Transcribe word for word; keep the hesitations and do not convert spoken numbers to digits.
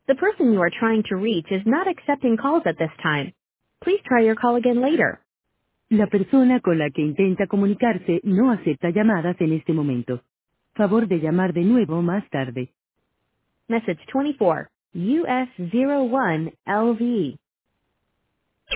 The person you are trying to reach is not accepting calls at this time. Please try your call again later. La persona con la que intenta comunicarse no acepta llamadas en este momento. Favor de llamar de nuevo más tarde. Message twenty-four, U S zero one L V.